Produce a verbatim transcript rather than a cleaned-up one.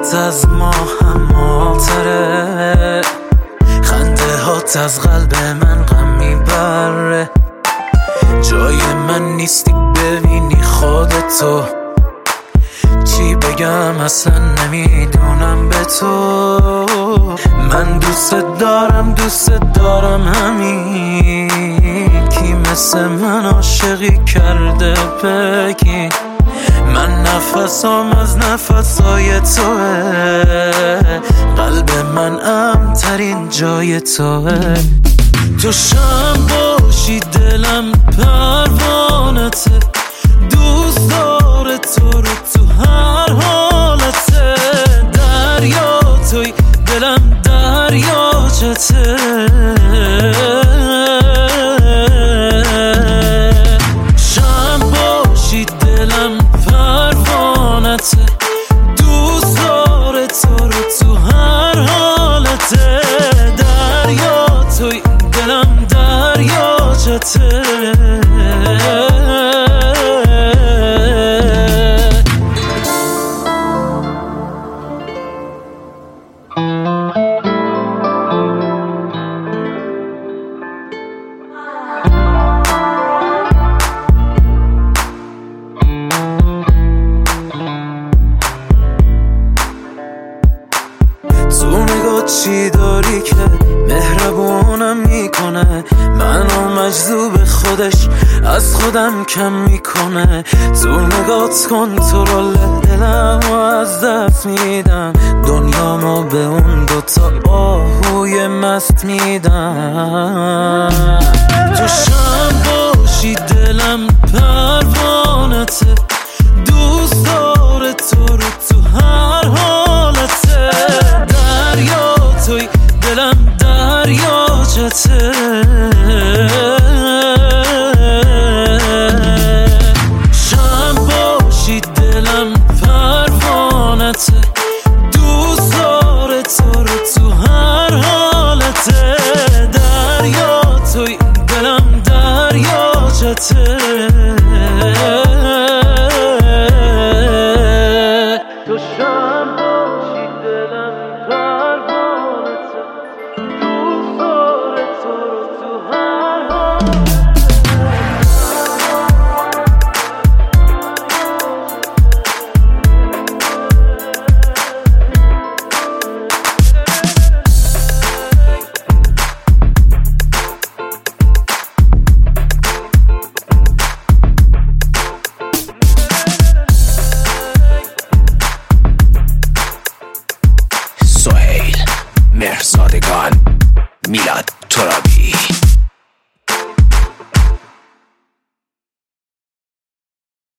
نگاهت از ما هماتره، خنده هات از قلب من غم میبره. جای من نیستی ببینی خودتو، چی بگم اصلا نمیدونم به تو. من دوست دارم دوست دارم همین، کی مثل من عاشقی کرده بگین. من نفسام از نفسای توه، قلب من امن‌ترین جای توه. تو شم باشی دلم پروانته، دوست داره تو رو تو هر حالته. دریا توی دلم دریاچته، شم باشی دلم پروانته، دوست داره تو رو تو هر حالته. دریا توی دلم دریاچته. تو نگاه چی داری که مهربونم میکنه، منو مجذوب خودش از خودم کم میکنه. تو نگات کنترل دلمو از دست میدم، دنیامو به اون دوتا آهوی مست میدم. تو شم باشی دلم پروانته، دوست داره تو رو تو هر حالته. دریا توی دلم دریاچته، شم باشی دلم پروانته، دوست داره تو رو تو هر حالته. دریا توی دلم دریاچته. تو شم باشی دلم پروانته، دوست داره تو رو تو هر سهیل مهرزادگان میلاد.